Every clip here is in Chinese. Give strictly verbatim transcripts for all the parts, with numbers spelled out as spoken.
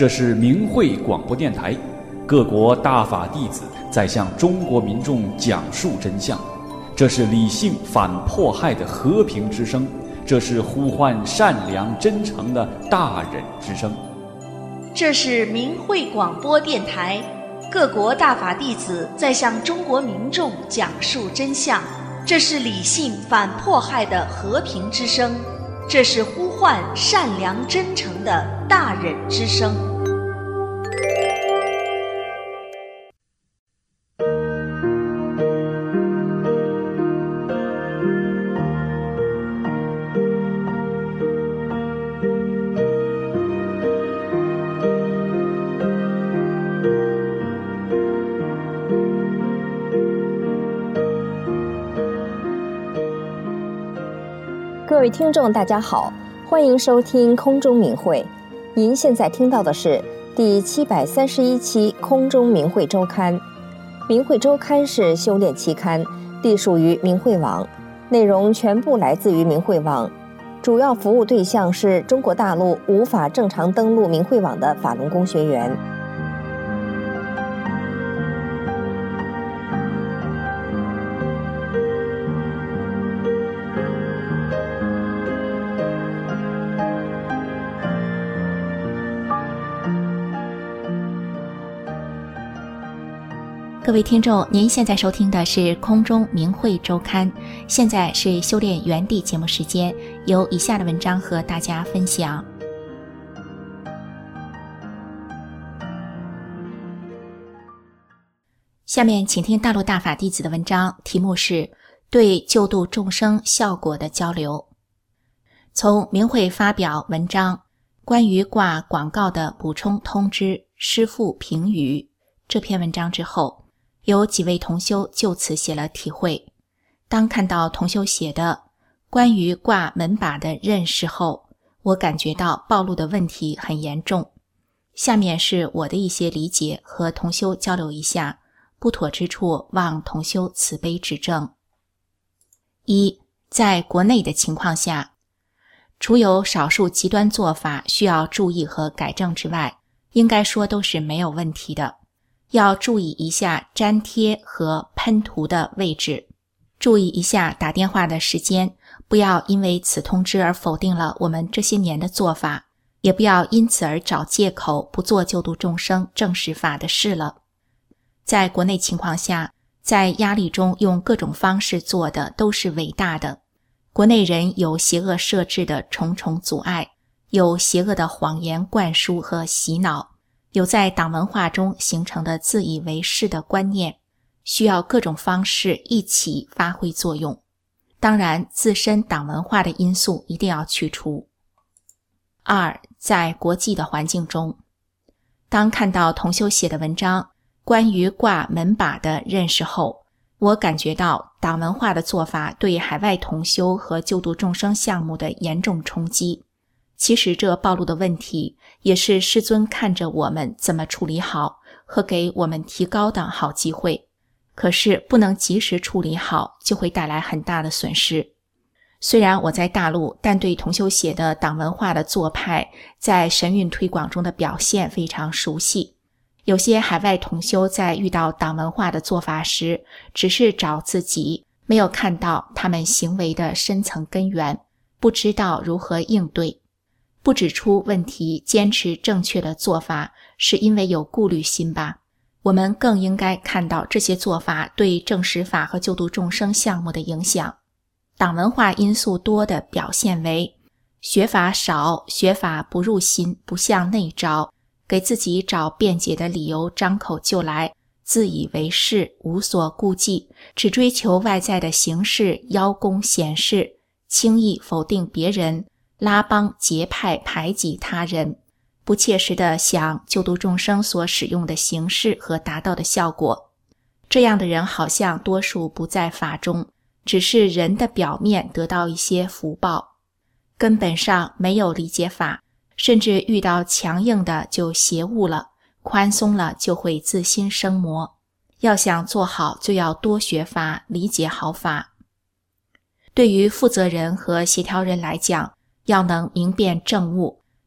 这是明慧广播电台，各国大法弟子在向中国民众讲述真相。这是理性反迫害的和平之声，这是呼唤善良真诚的大忍之声。 这是明慧广播电台，各国大法弟子在向中国民众讲述真相。这是理性反迫害的和平之声，这是呼唤善良真诚的大忍之声。 各位听众大家好，欢迎收听空中明慧。您现在听到的是第七百三十一期空中明慧周刊。明慧周刊是修炼期刊，隶属于明慧网，内容全部来自于明慧网，主要服务对象是中国大陆无法正常登录明慧网的法轮功学员。 各位听众，您现在收听的是空中明慧周刊，现在是修炼原地节目时间，由以下的文章和大家分享。下面请听大陆大法弟子的文章，题目是对救度众生效果的交流。从明慧发表文章关于挂广告的补充通知师父评语这篇文章之后，有几位同修就此写了体会。当看到同修写的关于挂门把的认识后，我感觉到暴露的问题很严重。下面是我的一些理解，和同修交流一下，不妥之处望同修慈悲指正。一，在国内的情况下，除有少数极端做法需要注意和改正之外，应该说都是没有问题的。要注意一下粘贴和喷涂的位置，注意一下打电话的时间，不要因为此通知而否定了我们这些年的做法，也不要因此而找借口不做救度众生正实法的事了。在国内情况下，在压力中用各种方式做的都是伟大的。国内人有邪恶设置的重重阻碍，有邪恶的谎言灌输和洗脑，有在党文化中形成的自以为是的观念，需要各种方式一起发挥作用。当然，自身党文化的因素一定要去除。二，在国际的环境中，当看到同修写的文章关于挂门把的认识后，我感觉到党文化的做法对海外同修和救度众生项目的严重冲击。其实这暴露的问题也是师尊看着我们怎么处理好和给我们提高的好机会，可是不能及时处理好，就会带来很大的损失。虽然我在大陆，但对同修写的党文化的做派在神韵推广中的表现非常熟悉。有些海外同修在遇到党文化的做法时，只是找自己，没有看到他们行为的深层根源，不知道如何应对。不指出问题，坚持正确的做法，是因为有顾虑心吧？我们更应该看到这些做法对正实法和救度众生项目的影响。党文化因素多的表现为学法少，学法不入心，不向内招，给自己找辩解的理由，张口就来，自以为是，无所顾忌，只追求外在的形式，邀功显示，轻易否定别人，拉帮结派，排挤他人，不切实地想救度众生所使用的形式和达到的效果。这样的人好像多数不在法中，只是人的表面得到一些福报，根本上没有理解法，甚至遇到强硬的就邪误了，宽松了就会自心生魔。要想做好，就要多学法，理解好法。对于负责人和协调人来讲，要能明辨正误，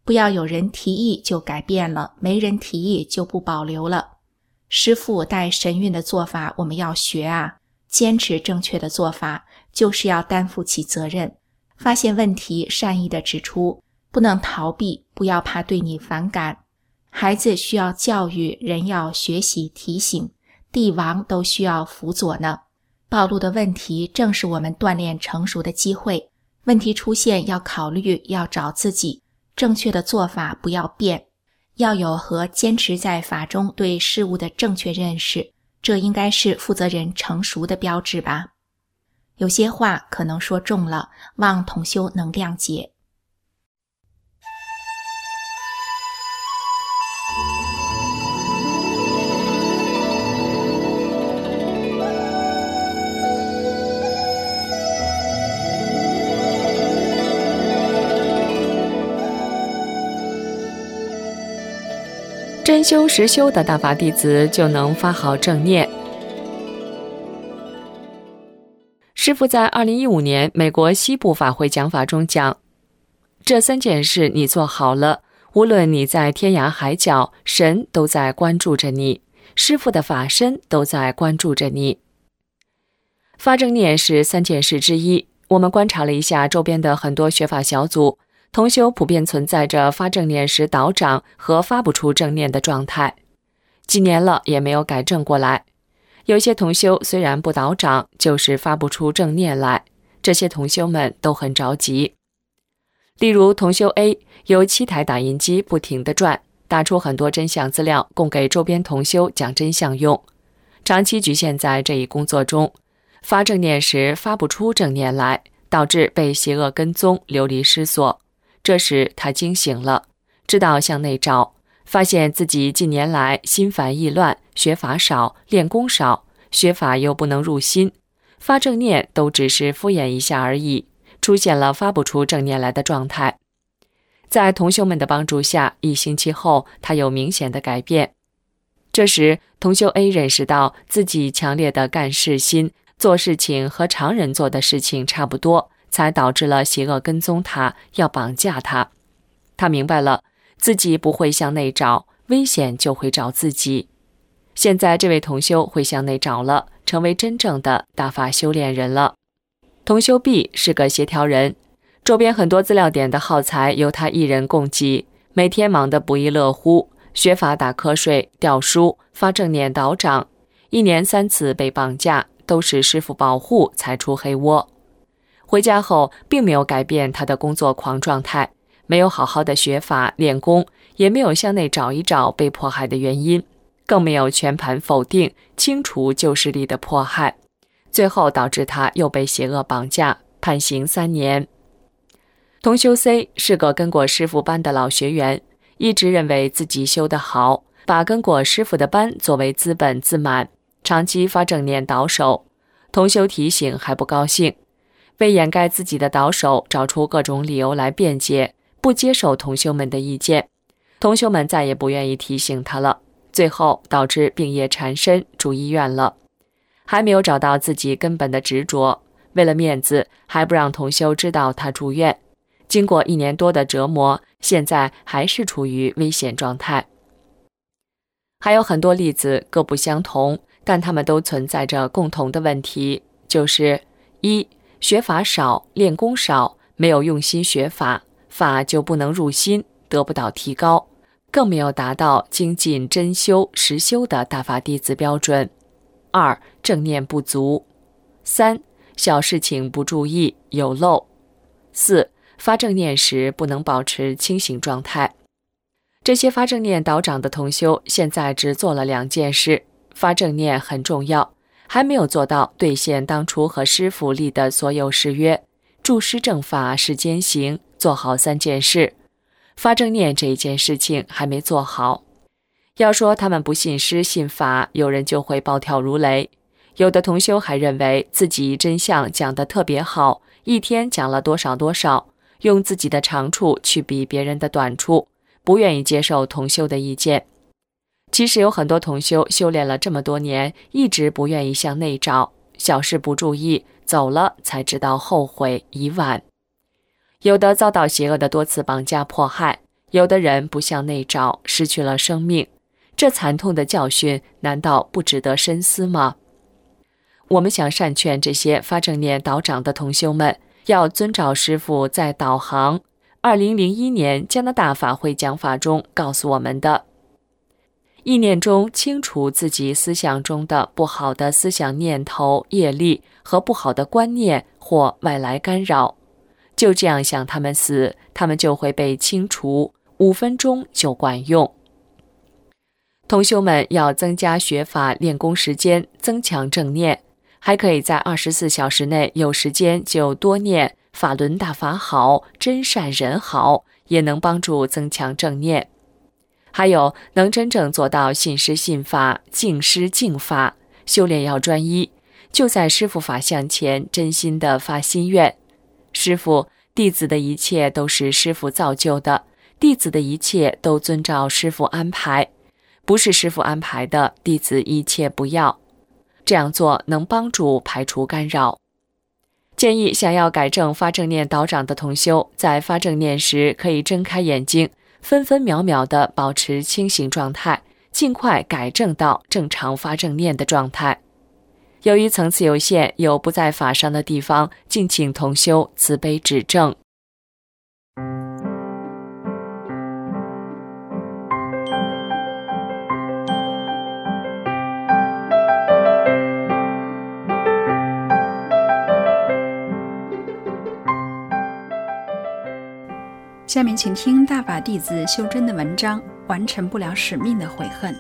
不要有人提议就改变了，没人提议就不保留了。师父带神韵的做法我们要学啊，坚持正确的做法，就是要担负起责任，发现问题善意的指出，不能逃避，不要怕对你反感。孩子需要教育，人要学习提醒，帝王都需要辅佐呢。暴露的问题正是我们锻炼成熟的机会，问题出现要考虑，要找自己，正确的做法不要变，要有和坚持在法中对事物的正确认识，这应该是负责人成熟的标志吧。有些话可能说重了，望同修能谅解。 真修实修的大法弟子就能发好正念。师父在二零一五年美国西部法会讲法中讲，这三件事你做好了，无论你在天涯海角，神都在关注着你，师父的法身都在关注着你。发正念是三件事之一，我们观察了一下周边的很多学法小组，同修普遍存在着发正念时倒掌和发不出正念的状态，几年了也没有改正过来。有些同修虽然不倒掌，就是发不出正念来，这些同修们都很着急。例如同修 A 有七台打印机不停地转，打出很多真相资料供给周边同修讲真相用，长期局限在这一工作中，发正念时发不出正念来，导致被邪恶跟踪，流离失所。这时他惊醒了，知道向内找，发现自己近年来心烦意乱，学法少，练功少，学法又不能入心，发正念都只是敷衍一下而已，出现了发不出正念来的状态。在同修们的帮助下，一星期后他有明显的改变。这时同修 A 认识到自己强烈的干事心，做事情和常人做的事情差不多，才导致了邪恶跟踪他，要绑架他。他明白了，自己不会向内找，危险就会找自己。现在这位同修会向内找了，成为真正的大法修炼人了。同修 B 是个协调人，周边很多资料点的耗材由他一人供给，每天忙得不亦乐乎，学法打瞌睡，掉书，发正念倒掌，一年三次被绑架，都是师父保护才出黑窝。回家后并没有改变他的工作狂状态，没有好好的学法练功，也没有向内找一找被迫害的原因，更没有全盘否定清除旧势力的迫害，最后导致他又被邪恶绑架，判刑三年。同修 C 是个跟过师父班的老学员，一直认为自己修得好，把跟过师父的班作为资本自满，长期发正念倒手。同修提醒还不高兴，为掩盖自己的倒手，找出各种理由来辩解，不接受同修们的意见。同修们再也不愿意提醒他了，最后导致病业缠身，住医院了。还没有找到自己根本的执着，为了面子，还不让同修知道他住院。经过一年多的折磨，现在还是处于危险状态。还有很多例子各不相同，但他们都存在着共同的问题，就是一、学法少，练功少，没有用心学法，法就不能入心，得不到提高，更没有达到精进真修实修的大法弟子标准。二、正念不足。三、小事情不注意，有漏。四、发正念时不能保持清醒状态。这些发正念倒掌的同修现在只做了两件事，发正念很重要，还没有做到兑现当初和师父立的所有誓约，助师正法是坚行，做好三件事。发正念这一件事情还没做好。要说他们不信师信法，有人就会暴跳如雷。有的同修还认为自己真相讲得特别好，一天讲了多少多少，用自己的长处去比别人的短处，不愿意接受同修的意见。其实有很多同修修炼了这么多年，一直不愿意向内找，小事不注意，走了才知道后悔，已晚。有的遭到邪恶的多次绑架迫害， 有的人不向内找，失去了生命。这惨痛的教训难道不值得深思吗？我们想善劝这些发正念导长的同修们，要遵照师父在导航二零零一年加拿大法会讲法中告诉我们的：意念中清除自己思想中的不好的思想念头、业力和不好的观念或外来干扰，就这样想他们死，他们就会被清除，五分钟就管用。同修们要增加学法练功时间，增强正念，还可以在二十四小时内有时间就多念法轮大法好，真善人好，也能帮助增强正念。还有能真正做到信师信法，敬师敬法，修炼要专一，就在师父法像前真心的发心愿：师父，弟子的一切都是师父造就的，弟子的一切都遵照师父安排，不是师父安排的，弟子一切不要。这样做能帮助排除干扰。建议想要改正发正念导长的同修，在发正念时可以睁开眼睛，分分秒秒地保持清醒状态，尽快改正到正常发正念的状态。由于层次有限，有不在法上的地方，敬请同修慈悲指正。 下面请听大法弟子修真的文章，完成不了使命的悔恨。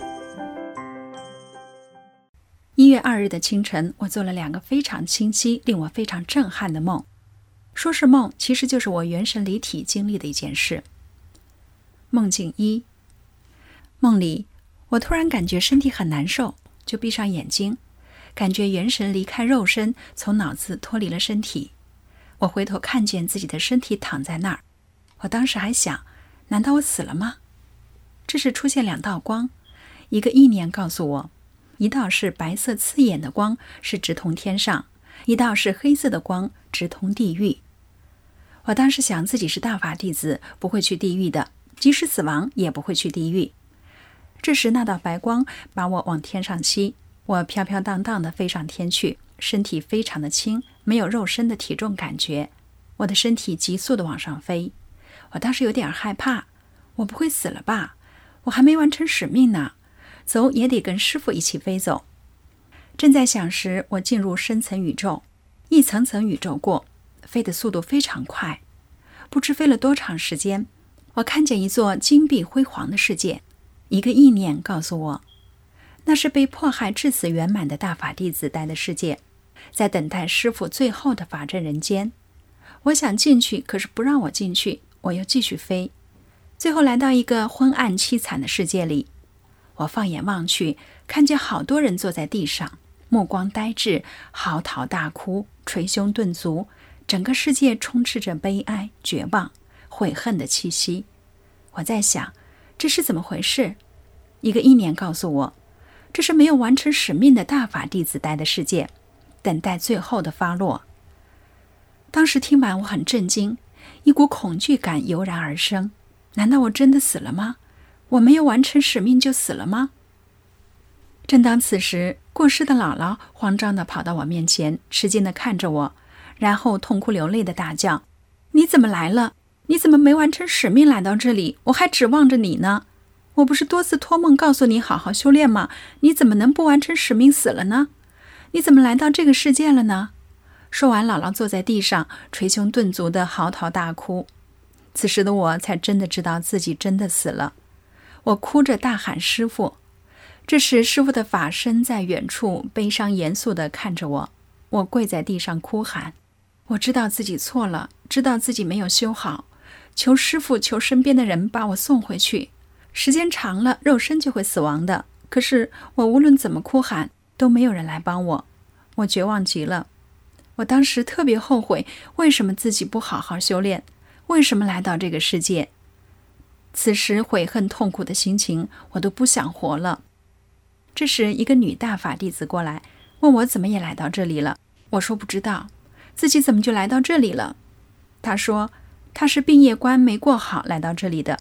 一月二日的清晨，我做了两个非常清晰、令我非常震撼的梦。说是梦，其实就是我元神离体经历的一件事。梦境一，梦里我突然感觉身体很难受，就闭上眼睛，感觉元神离开肉身，从脑子脱离了身体。我回头看见自己的身体躺在那儿，我当时还想，难道我死了吗？这时出现两道光，一个意念告诉我，一道是白色刺眼的光，是直通天上，一道是黑色的光，直通地狱。我当时想自己是大法弟子，不会去地狱的，即使死亡也不会去地狱。这时那道白光把我往天上吸，我飘飘荡荡地飞上天去，身体非常的轻，没有肉身的体重感觉，我的身体急速地往上飞。我当时有点害怕，我不会死了吧？我还没完成使命呢，走也得跟师父一起飞走。正在想时，我进入深层宇宙，一层层宇宙过，飞的速度非常快。不知飞了多长时间，我看见一座金碧辉煌的世界，一个意念告诉我，那是被迫害至死圆满的大法弟子待的世界，在等待师父最后的法阵人间。我想进去，可是不让我进去，我又继续飞，最后来到一个昏暗凄惨的世界里。我放眼望去，看见好多人坐在地上，目光呆滞，嚎啕大哭，捶胸顿足，整个世界充斥着悲哀、绝望、悔恨的气息。我在想，这是怎么回事？一个意念告诉我，这是没有完成使命的大法弟子待的世界，等待最后的发落。当时听完我很震惊，一股恐惧感油然而生。难道我真的死了吗？我没有完成使命就死了吗？正当此时，过世的姥姥慌张地跑到我面前，吃惊地看着我，然后痛哭流泪地大叫，你怎么来了？你怎么没完成使命来到这里？我还指望着你呢。我不是多次托梦告诉你好好修炼吗？你怎么能不完成使命死了呢？你怎么来到这个世界了呢？说完，姥姥坐在地上捶胸顿足地嚎啕大哭。此时的我才真的知道自己真的死了，我哭着大喊师父。这时师父的法身在远处悲伤严肃地看着我，我跪在地上哭喊，我知道自己错了，知道自己没有修好，求师父，求身边的人把我送回去，时间长了肉身就会死亡的。可是我无论怎么哭喊都没有人来帮我，我绝望极了。我当时特别后悔，为什么自己不好好修炼，为什么来到这个世界？此时悔恨痛苦的心情，我都不想活了。这时一个女大法弟子过来，问我怎么也来到这里了。我说不知道，自己怎么就来到这里了？她说她是病业关没过好来到这里的，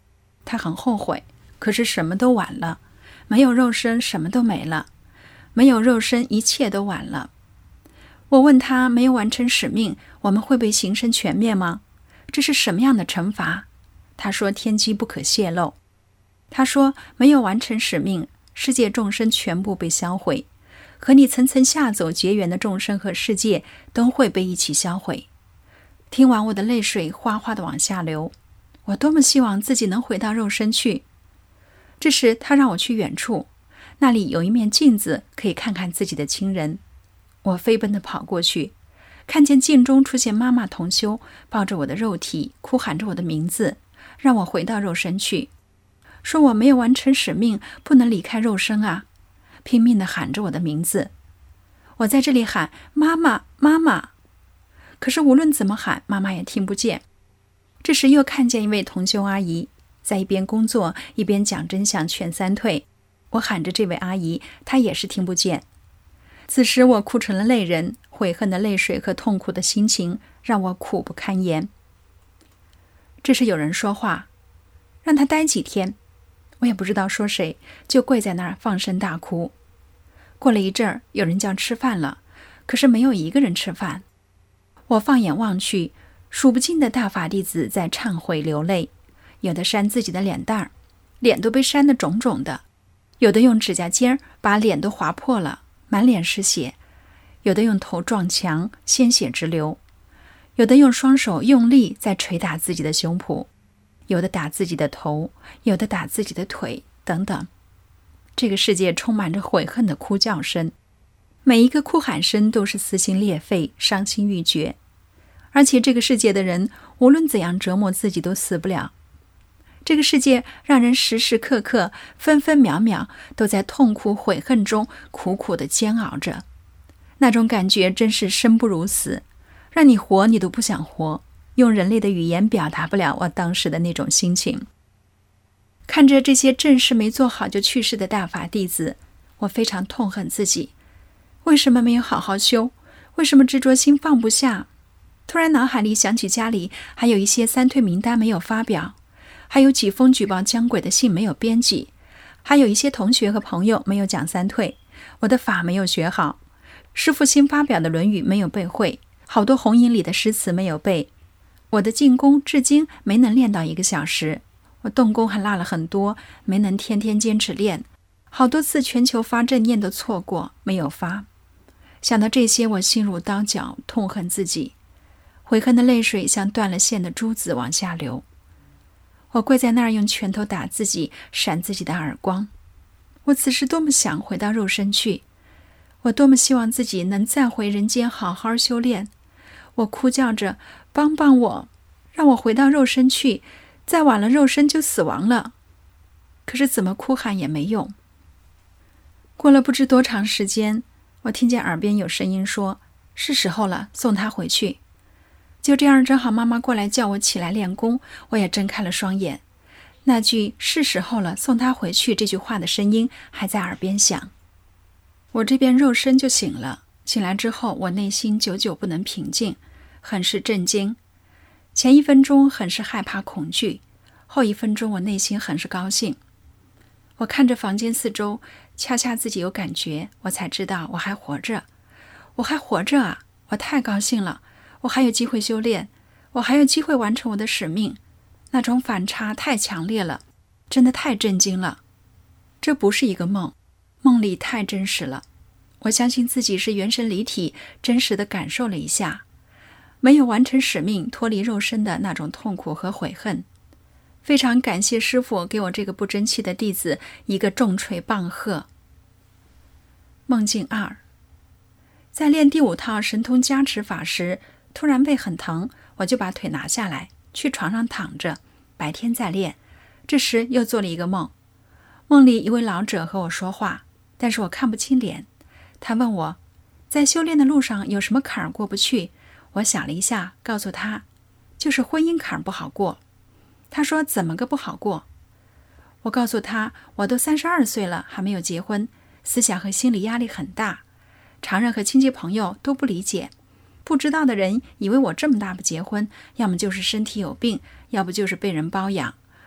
他很后悔，可是什么都晚了，没有肉身什么都没了，没有肉身一切都晚了。我问他，没有完成使命，我们会被形神全灭吗？这是什么样的惩罚？他说天机不可泄露。他说没有完成使命，世界众生全部被销毁，和你层层下走结缘的众生和世界都会被一起销毁。听完，我的泪水哗哗地往下流。我多么希望自己能回到肉身去。这时他让我去远处，那里有一面镜子，可以看看自己的亲人。我飞奔地跑过去，看见镜中出现妈妈同修，抱着我的肉体，哭喊着我的名字，让我回到肉身去，说我没有完成使命，不能离开肉身啊，拼命地喊着我的名字。我在这里喊妈妈妈妈，可是无论怎么喊，妈妈也听不见。这时又看见一位同修阿姨在一边工作一边讲真相劝三退，我喊着这位阿姨，她也是听不见。此时我哭成了泪人，悔恨的泪水和痛苦的心情让我苦不堪言。这时有人说话，让他待几天，我也不知道说谁，就跪在那儿放声大哭。过了一阵儿，有人叫吃饭了，可是没有一个人吃饭。我放眼望去，数不尽的大法弟子在忏悔流泪，有的扇自己的脸蛋儿，脸都被扇得肿肿的；有的用指甲尖把脸都划破了，满脸是血；有的用头撞墙，鲜血直流；有的用双手用力在捶打自己的胸脯，有的打自己的头，有的打自己的腿，等等。这个世界充满着悔恨的哭叫声，每一个哭喊声都是撕心裂肺，伤心欲绝。而且这个世界的人无论怎样折磨自己都死不了。这个世界让人时时刻刻分分秒秒都在痛苦悔恨中苦苦地煎熬着，那种感觉真是生不如死，让你活你都不想活，用人类的语言表达不了我当时的那种心情。看着这些正事没做好就去世的大法弟子，我非常痛恨自己，为什么没有好好修？为什么执着心放不下？突然脑海里想起家里还有一些三退名单没有发表，还有几封举报江鬼的信没有编辑，还有一些同学和朋友没有讲三退，我的法没有学好，师父新发表的论语没有背会，好多红影里的诗词没有背，我的静功至今没能练到一个小时，我动功还落了很多，没能天天坚持练，好多次全球发正念都错过，没有发。想到这些，我心如刀绞，痛恨自己，悔恨的泪水像断了线的珠子往下流。我跪在那儿用拳头打自己，闪自己的耳光。我此时多么想回到肉身去，我多么希望自己能再回人间好好修炼。我哭叫着帮帮我，让我回到肉身去，再晚了肉身就死亡了。可是怎么哭喊也没用。过了不知多长时间，我听见耳边有声音说，是时候了，送他回去。就这样，正好妈妈过来叫我起来练功，我也睁开了双眼。那句是时候了，送他回去这句话的声音还在耳边响。我这边肉身就醒了，醒来之后我内心久久不能平静，很是震惊。前一分钟很是害怕恐惧，后一分钟我内心很是高兴。我看着房间四周，恰恰自己有感觉，我才知道我还活着。我还活着啊！我太高兴了，我还有机会修炼，我还有机会完成我的使命。那种反差太强烈了，真的太震惊了。这不是一个梦，梦里太真实了。我相信自己是元神离体，真实的感受了一下没有完成使命脱离肉身的那种痛苦和悔恨。非常感谢师父给我这个不争气的弟子一个重锤棒喝。梦境二，在练第五套神通加持法时，突然胃很疼，我就把腿拿下来，去床上躺着，白天再练。这时又做了一个梦，梦里一位老者和我说话，但是我看不清脸。他问我，在修炼的路上有什么坎儿过不去？我想了一下，告诉他，就是婚姻坎儿不好过。他说怎么个不好过？我告诉他，我都三十二岁了，还没有结婚，思想和心理压力很大，常人和亲戚朋友都不理解，不知道的人以为我这么大不结婚，要么就是身体有病，要不就是被人包养，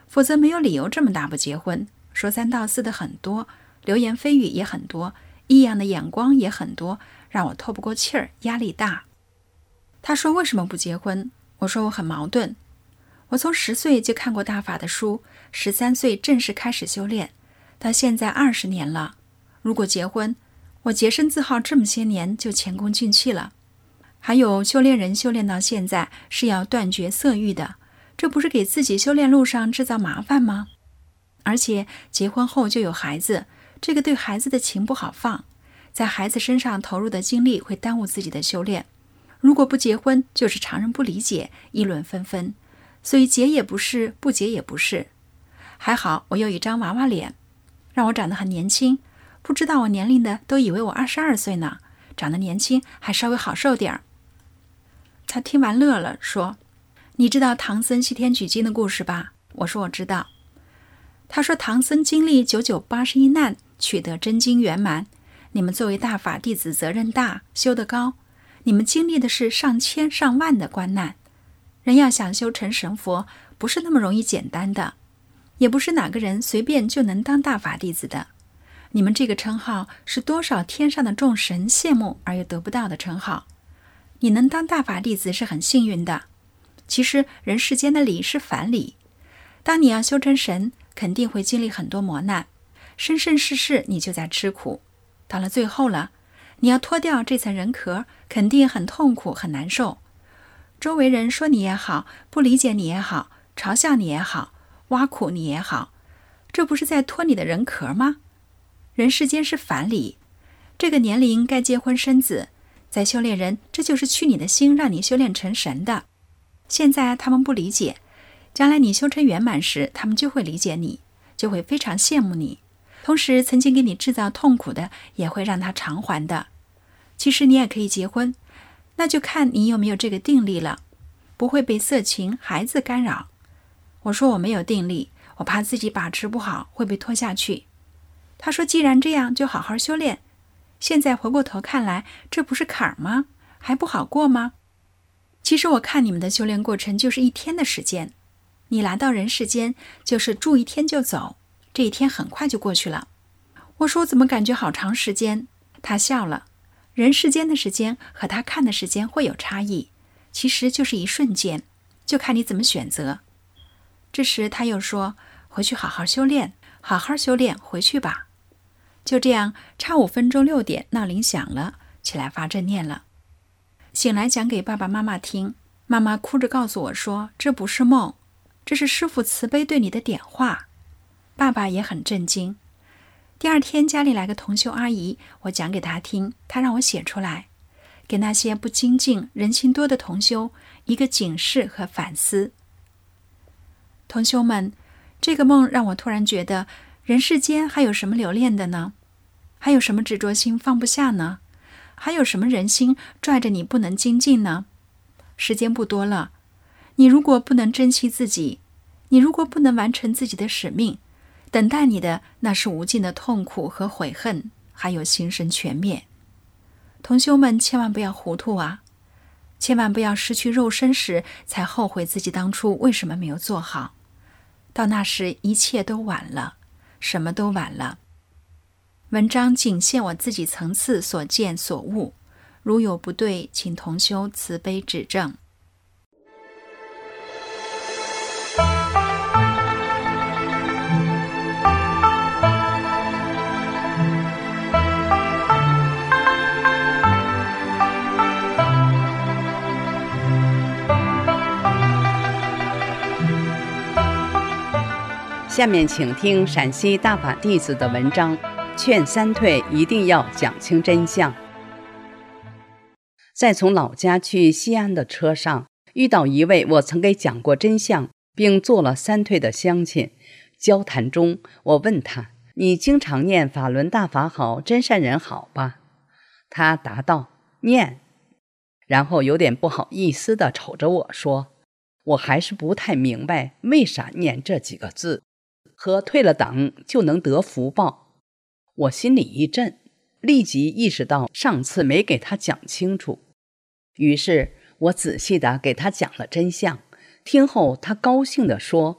否则没有理由这么大不结婚。说三道四的很多，流言蜚语也很多，异样的眼光也很多，让我透不过气儿，压力大。他说为什么不结婚？我说我很矛盾。我从十岁就看过大法的书，十三岁正式开始修炼，到现在二十年了。如果结婚，我洁身自好这么些年就前功尽弃了。还有修炼人修炼到现在是要断绝色欲的，这不是给自己修炼路上制造麻烦吗？而且结婚后就有孩子，这个对孩子的情不好放，在孩子身上投入的精力会耽误自己的修炼。如果不结婚，就是常人不理解，议论纷纷，所以结也不是，不结也不是。还好我有一张娃娃脸，让我长得很年轻，不知道我年龄的都以为我二十二岁呢，长得年轻还稍微好受点儿。他听完乐了，说：你知道唐僧西天取经的故事吧？我说我知道。他说唐僧经历九九八十一难，取得真经圆满。你们作为大法弟子，责任大，修得高，你们经历的是上千上万的关难。人要想修成神佛，不是那么容易简单的，也不是哪个人随便就能当大法弟子的。你们这个称号是多少天上的众神羡慕而又得不到的称号。你能当大法弟子是很幸运的。其实人世间的理是反理，当你要修成神，肯定会经历很多磨难，生生世世你就在吃苦。到了最后了，你要脱掉这层人壳，肯定很痛苦很难受。周围人说你也好，不理解你也好，嘲笑你也好，挖苦你也好，这不是在脱你的人壳吗？人世间是反理，这个年龄该结婚生子，在修炼人，这就是去你的心，让你修炼成神的。现在他们不理解，将来你修成圆满时，他们就会理解你，就会非常羡慕你。同时曾经给你制造痛苦的，也会让他偿还的。其实你也可以结婚，那就看你有没有这个定力了，不会被色情孩子干扰。我说我没有定力，我怕自己把持不好会被拖下去。他说既然这样，就好好修炼。现在回过头看来，这不是坎儿吗？还不好过吗？其实我看你们的修炼过程就是一天的时间，你来到人世间就是住一天就走，这一天很快就过去了。我说我怎么感觉好长时间？他笑了，人世间的时间和他看的时间会有差异，其实就是一瞬间，就看你怎么选择。这时他又说，回去好好修炼，好好修炼，回去吧。就这样，差五分钟六点，闹铃响了，起来发正念了。醒来讲给爸爸妈妈听，妈妈哭着告诉我说，这不是梦，这是师父慈悲对你的点化。爸爸也很震惊。第二天家里来个同修阿姨，我讲给她听，她让我写出来，给那些不精进人心多的同修一个警示和反思。同修们，这个梦让我突然觉得，人世间还有什么留恋的呢？还有什么执着心放不下呢？还有什么人心拽着你不能精进呢？时间不多了，你如果不能珍惜自己，你如果不能完成自己的使命，等待你的那是无尽的痛苦和悔恨，还有心神全灭。同修们千万不要糊涂啊，千万不要失去肉身时才后悔自己当初为什么没有做好，到那时一切都晚了，什么都晚了。文章仅限我自己层次所见所悟，如有不对，请同修慈悲指正。 下面请听陕西大法弟子的文章，劝三退一定要讲清真相。在从老家去西安的车上，遇到一位我曾给讲过真相并做了三退的乡亲。交谈中，我问他，你经常念法轮大法好，真善人好吧？他答道，念。然后有点不好意思地瞅着我说，我还是不太明白为啥念这几个字，和退了党就能得福报。我心里一震，立即意识到上次没给他讲清楚，于是我仔细地给他讲了真相。听后他高兴地说，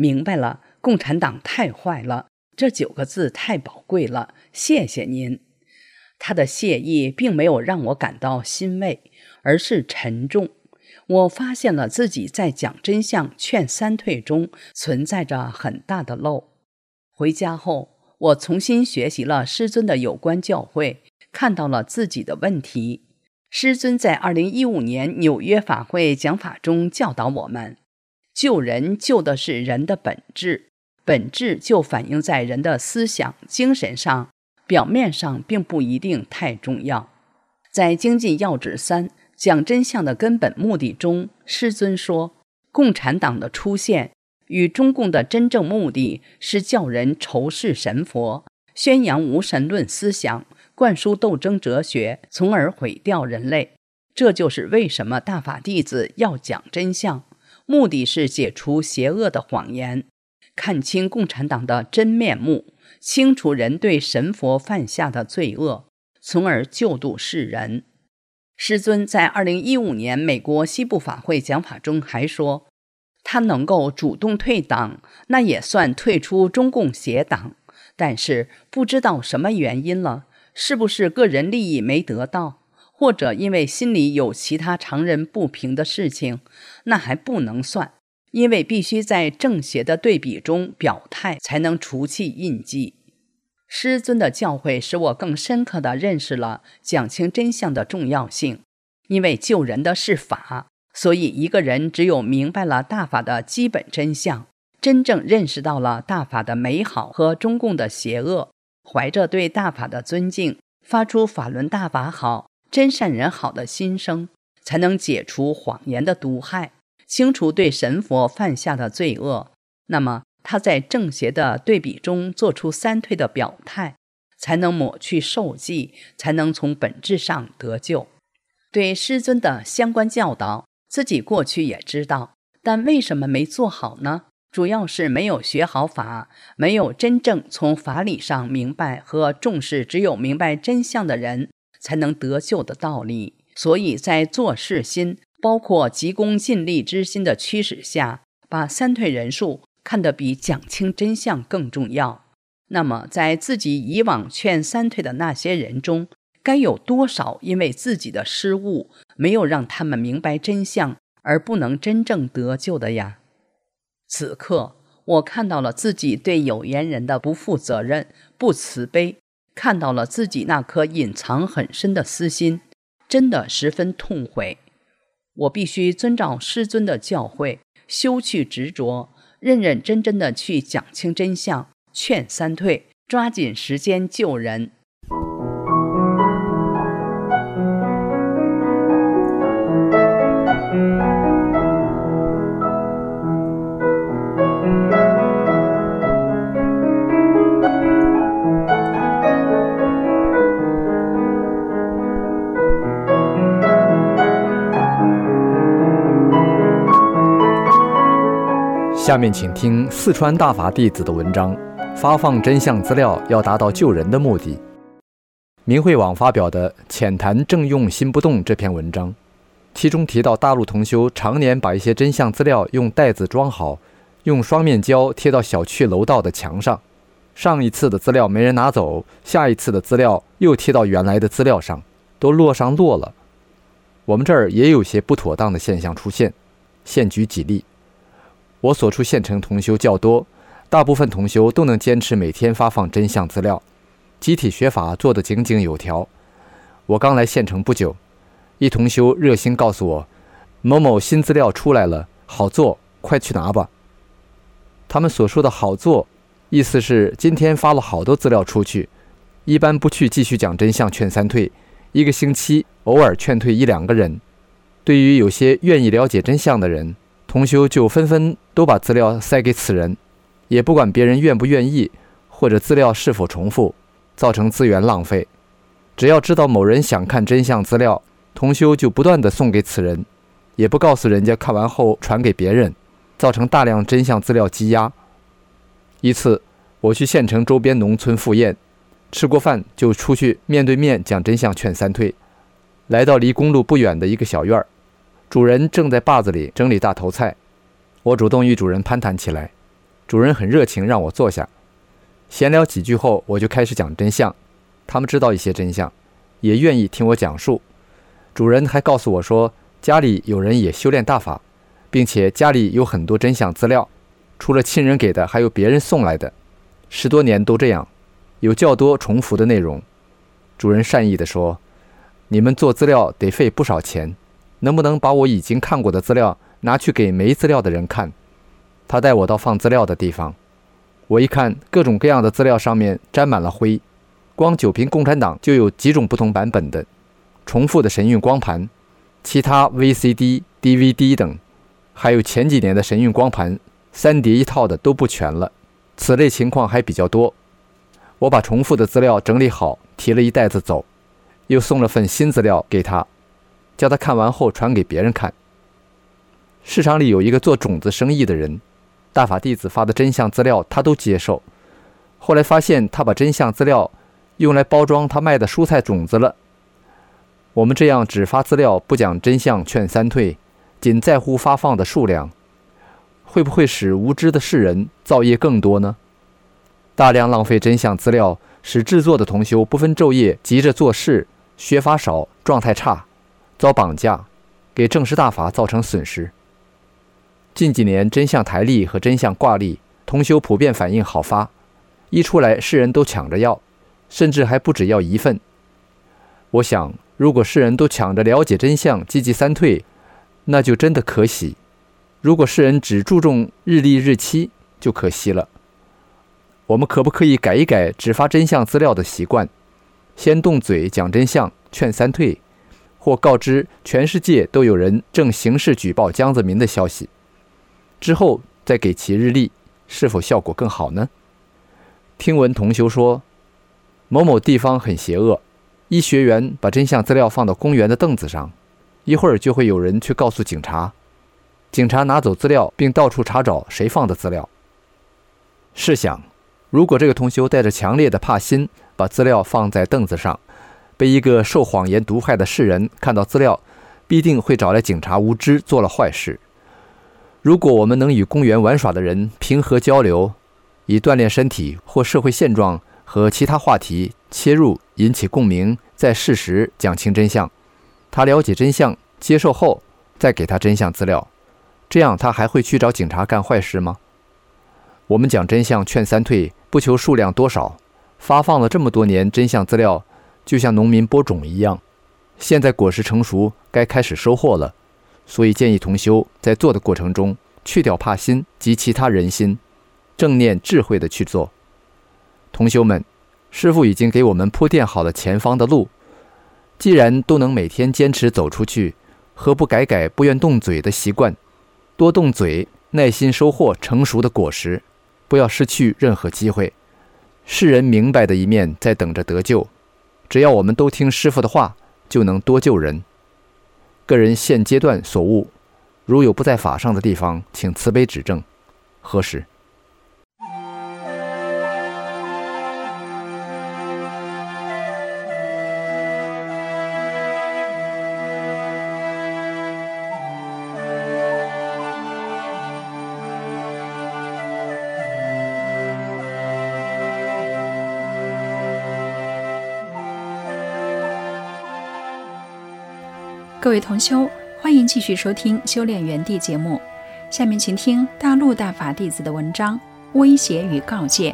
明白了，共产党太坏了，这九个字太宝贵了，谢谢您。他的谢意并没有让我感到欣慰，而是沉重。我发现了自己在讲真相劝三退中存在着很大的漏。回家后，我重新学习了师尊的有关教诲，看到了自己的问题。师尊在二零一五年纽约法会讲法中教导我们，救人救的是人的本质，本质就反映在人的思想、精神上，表面上并不一定太重要。在精进要旨三讲真相的根本目的中，师尊说，共产党的出现与中共的真正目的是叫人仇视神佛，宣扬无神论思想，灌输斗争哲学，从而毁掉人类。这就是为什么大法弟子要讲真相，目的是解除邪恶的谎言，看清共产党的真面目，清除人对神佛犯下的罪恶，从而救度世人。师尊在二零一五年美国西部法会讲法中还说，他能够主动退党，那也算退出中共邪党，但是不知道什么原因了，是不是个人利益没得到，或者因为心里有其他常人不平的事情，那还不能算，因为必须在正邪的对比中表态，才能除去印记。师尊的教诲使我更深刻地认识了讲清真相的重要性。因为救人的是法，所以一个人只有明白了大法的基本真相，真正认识到了大法的美好和中共的邪恶，怀着对大法的尊敬，发出法轮大法好，真善人好的心声，才能解除谎言的毒害，清除对神佛犯下的罪恶。那么他在正邪的对比中做出三退的表态，才能抹去受忌，才能从本质上得救。对师尊的相关教导，自己过去也知道，但为什么没做好呢？主要是没有学好法，没有真正从法理上明白和重视只有明白真相的人才能得救的道理。所以在做事心，包括急功近利之心的驱使下，把三退人数看得比讲清真相更重要。那么在自己以往劝三退的那些人中，该有多少因为自己的失误，没有让他们明白真相，而不能真正得救的呀？此刻我看到了自己对有缘人的不负责任、不慈悲，看到了自己那颗隐藏很深的私心，真的十分痛悔。我必须遵照师尊的教诲，休去执着，认认真真的去讲清真相，劝三退，抓紧时间救人。 下面请听四川大法弟子的文章，发放真相资料要达到救人的目的。明慧网发表的《浅谈正用心不动》这篇文章，其中提到大陆同修常年把一些真相资料用袋子装好，用双面胶贴到小区楼道的墙上，上一次的资料没人拿走，下一次的资料又贴到原来的资料上，都摞上摞了。我们这儿也有些不妥当的现象出现，现举几例。我所处县城同修较多，大部分同修都能坚持每天发放真相资料，集体学法做得井井有条。我刚来县城不久，一同修热心告诉我，某某新资料出来了，好做，快去拿吧。他们所说的好做，意思是今天发了好多资料出去，一般不去继续讲真相劝三退，一个星期偶尔劝退一两个人。对于有些愿意了解真相的人，同修就纷纷都把资料塞给此人，也不管别人愿不愿意，或者资料是否重复，造成资源浪费。只要知道某人想看真相资料，同修就不断地送给此人，也不告诉人家看完后传给别人，造成大量真相资料积压。一次我去县城周边农村赴宴，吃过饭就出去面对面讲真相劝三退。来到离公路不远的一个小院，主人正在坝子里整理大头菜，我主动与主人攀谈起来。 主人很热情，让我坐下。闲聊几句后，我就开始讲真相。他们知道一些真相，也愿意听我讲述。主人还告诉我说，家里有人也修炼大法，并且家里有很多真相资料，除了亲人给的，还有别人送来的，十多年都这样，有较多重复的内容。主人善意地说，你们做资料得费不少钱，能不能把我已经看过的资料拿去给没资料的人看？他带我到放资料的地方，我一看，各种各样的资料上面沾满了灰，光九瓶共产党就有几种不同版本的，重复的神韵光盘，其他 V C D、D V D 等，还有前几年的神韵光盘，三叠一套的都不全了。此类情况还比较多。我把重复的资料整理好，提了一袋子走，又送了份新资料给他，叫他看完后传给别人看。市场里有一个做种子生意的人，大法弟子发的真相资料他都接受，后来发现他把真相资料用来包装他卖的蔬菜种子了。我们这样只发资料不讲真相劝三退，仅在乎发放的数量，会不会使无知的世人造业更多呢？大量浪费真相资料，使制作的同修不分昼夜急着做事，学法少，状态差，遭绑架，给正式大法造成损失。近几年真相台历和真相挂历，同修普遍反应好发，一出来世人都抢着要，甚至还不只要一份。我想，如果世人都抢着了解真相，积极三退，那就真的可喜；如果世人只注重日历日期，就可惜了。我们可不可以改一改只发真相资料的习惯，先动嘴讲真相劝三退，或告知全世界都有人正刑事举报江泽民的消息，之后再给其日历，是否效果更好呢？听闻同修说，某某地方很邪恶，医学员把真相资料放到公园的凳子上，一会儿就会有人去告诉警察，警察拿走资料，并到处查找谁放的资料。试想，如果这个同修带着强烈的怕心，把资料放在凳子上，被一个受谎言毒害的世人看到资料，必定会找来警察无知做了坏事。如果我们能与公园玩耍的人平和交流，以锻炼身体或社会现状和其他话题切入，引起共鸣，再适时讲清真相，他了解真相，接受后再给他真相资料，这样他还会去找警察干坏事吗？我们讲真相劝三退，不求数量多少，发放了这么多年真相资料，就像农民播种一样，现在果实成熟，该开始收获了。所以建议同修在做的过程中，去掉怕心及其他人心，正念智慧的去做。同修们，师父已经给我们铺垫好了前方的路，既然都能每天坚持走出去，何不改改不愿动嘴的习惯，多动嘴，耐心收获成熟的果实，不要失去任何机会。世人明白的一面在等着得救，只要我们都听师父的话，就能多救人。个人现阶段所悟，如有不在法上的地方，请慈悲指正。何时？ 各位同修，欢迎继续收听修炼园地节目。下面请听大陆大法弟子的文章《威胁与告诫》。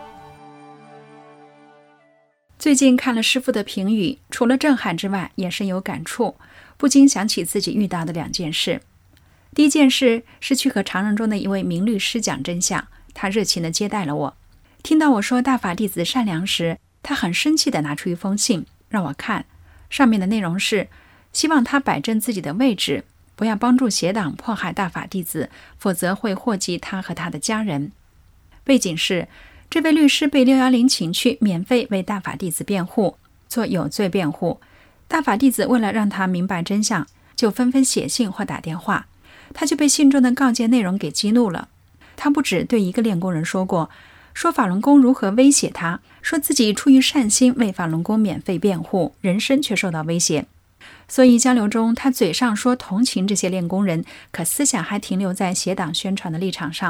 最近看了师父的评语，除了震撼之外，也深有感触，不禁想起自己遇到的两件事。第一件事是去和常人中的一位名律师讲真相，他热情地接待了我。听到我说大法弟子善良时，他很生气地拿出一封信让我看，上面的内容是希望他摆正自己的位置，不要帮助邪党迫害大法弟子，否则会祸及他和他的家人。背景是，这位律师被六一零请去免费为大法弟子辩护，做有罪辩护。大法弟子为了让他明白真相，就纷纷写信或打电话，他就被信中的告诫内容给激怒了。他不止对一个练功人说过，说法轮功如何威胁他，说自己出于善心为法轮功免费辩护，人身却受到威胁。所以交流中，他嘴上说同情这些练功人，可思想还停留在邪党宣传的立场上，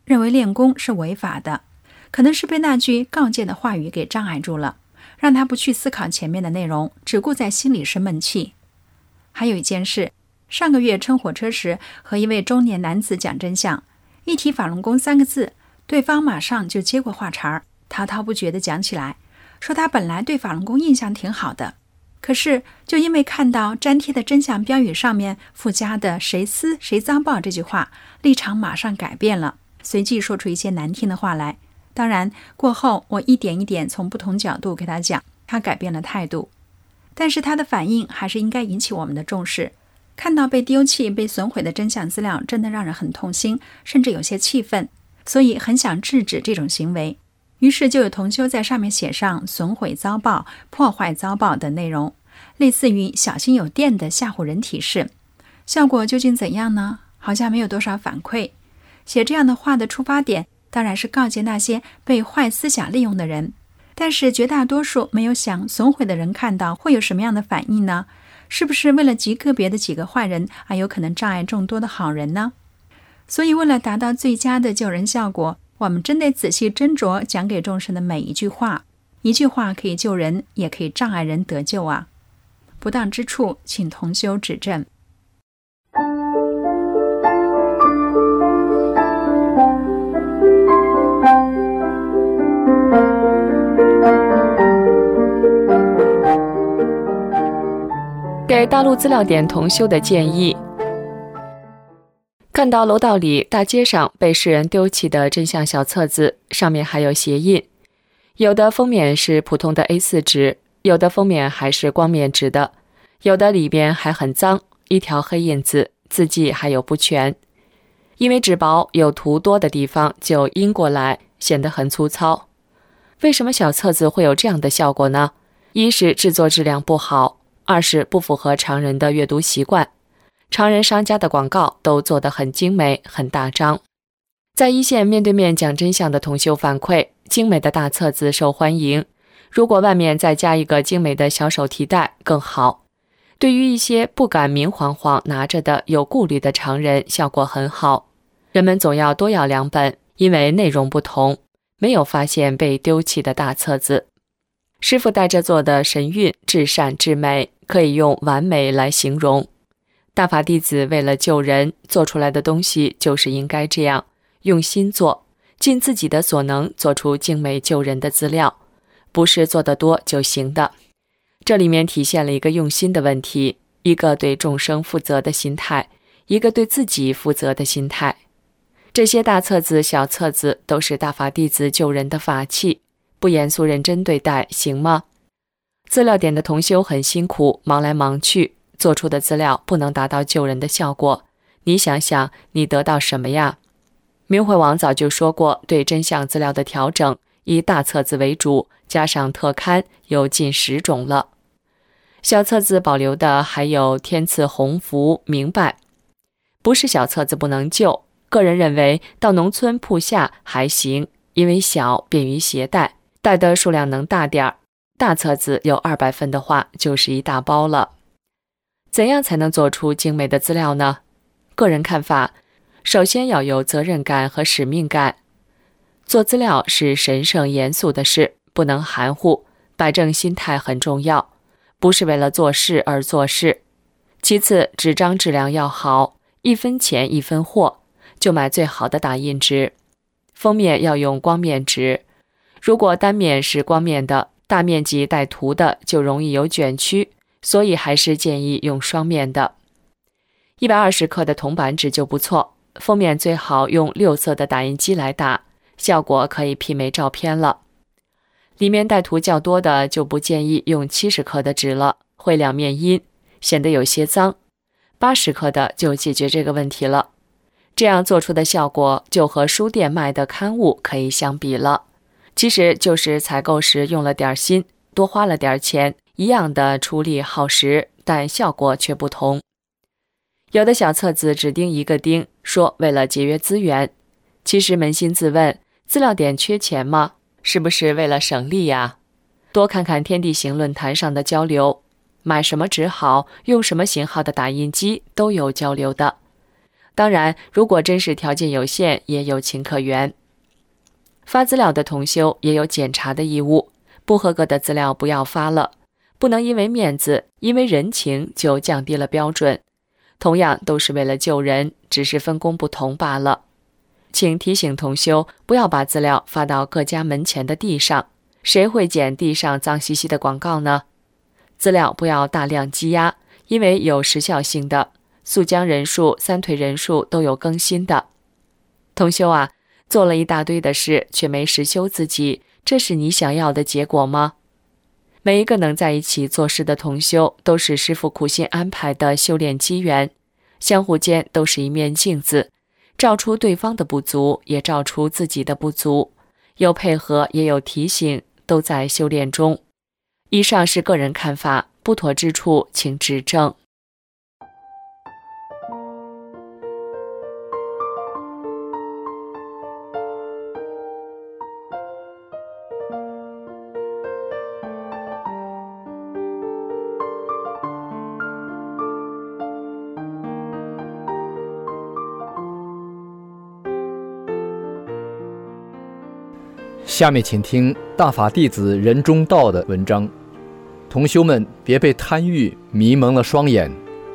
认为练功是违法的，可能是被那句告诫的话语给障碍住了，让他不去思考前面的内容，只顾在心里生闷气。还有一件事，上个月乘火车时和一位中年男子讲真相，一提法轮功三个字，对方马上就接过话茬儿，滔滔不绝地讲起来，说他本来对法轮功印象挺好的，可是就因为看到粘贴的真相标语上面附加的谁私谁脏报这句话，立场马上改变了，随即说出一些难听的话来。当然过后我一点一点从不同角度给他讲，他改变了态度，但是他的反应还是应该引起我们的重视。看到被丢弃被损毁的真相资料，真的让人很痛心，甚至有些气愤，所以很想制止这种行为。于是就有同修在上面写上损毁遭报、破坏遭报的内容，类似于小心有电的吓唬人提示。效果究竟怎样呢？好像没有多少反馈。写这样的话的出发点当然是告诫那些被坏思想利用的人，但是绝大多数没有想损毁的人看到会有什么样的反应呢？是不是为了极个别的几个坏人而有可能障碍众多的好人呢？所以为了达到最佳的救人效果，我们真得仔细斟酌讲给众生的每一句话，一句话可以救人，也可以障碍人得救啊！不当之处，请同修指正。 给大陆资料点同修的建议：看到楼道里、大街上被世人丢弃的真相小册子，上面还有鞋印，有的封面是普通的 A 四 纸，有的封面还是光面纸的，有的里边还很脏，一条黑印子，字迹还有不全。因为纸薄，有图多的地方就印过来，显得很粗糙。为什么小册子会有这样的效果呢？一是制作质量不好，二是不符合常人的阅读习惯。常人商家的广告都做得很精美、很大张。在一线面对面讲真相的同修反馈，精美的大册子受欢迎，如果外面再加一个精美的小手提袋更好。对于一些不敢明晃晃拿着的有顾虑的常人，效果很好。人们总要多要两本，因为内容不同，没有发现被丢弃的大册子。师父带着做的神韵、至善、至美，可以用完美来形容。大法弟子为了救人，做出来的东西就是应该这样，用心做，尽自己的所能做出精美救人的资料，不是做得多就行的。这里面体现了一个用心的问题，一个对众生负责的心态，一个对自己负责的心态。这些大册子、小册子都是大法弟子救人的法器，不严肃认真对待行吗？资料点的同修很辛苦，忙来忙去，做出的资料不能达到救人的效果，你想想你得到什么呀？明慧网早就说过，对真相资料的调整以大册子为主，加上特刊有近十种了。小册子保留的还有天赐鸿福、明白。不是小册子不能救，个人认为到农村铺下还行，因为小便于携带，带的数量能大点儿。大册子有二百份的话，就是一大包了。怎样才能做出精美的资料呢？个人看法，首先要有责任感和使命感。做资料是神圣严肃的事，不能含糊，摆正心态很重要，不是为了做事而做事。其次，纸张质量要好，一分钱一分货，就买最好的打印纸。封面要用光面纸，如果单面是光面的，大面积带图的就容易有卷曲，所以还是建议用双面的。一百二十克的铜板纸就不错，封面最好用六色的打印机来打，效果可以媲美照片了。里面带图较多的就不建议用七十克的纸了，会两面印，显得有些脏。八十克的就解决这个问题了。这样做出的效果就和书店卖的刊物可以相比了。其实就是采购时用了点心，多花了点钱，一样的出力耗时，但效果却不同。有的小册子只钉一个钉，说为了节约资源。其实扪心自问，资料点缺钱吗？是不是为了省力呀？多看看天地行论坛上的交流，买什么纸好，用什么型号的打印机都有交流的。 当然，如果真是条件有限，也有情可原。发资料的同修也有检查的义务，不合格的资料不要发了，不能因为面子、因为人情就降低了标准。同样都是为了救人，只是分工不同罢了。请提醒同修不要把资料发到各家门前的地上，谁会捡地上脏兮兮的广告呢？资料不要大量积压，因为有时效性的，速浆人数、三腿人数都有更新的。同修啊，做了一大堆的事，却没实修自己，这是你想要的结果吗？每一个能在一起做事的同修，都是师父苦心安排的修炼机缘，相互间都是一面镜子，照出对方的不足，也照出自己的不足，有配合也有提醒，都在修炼中。以上是个人看法，不妥之处请指正。 下面请听大法弟子仁中道的文章。同修们别被贪欲迷蒙了双眼。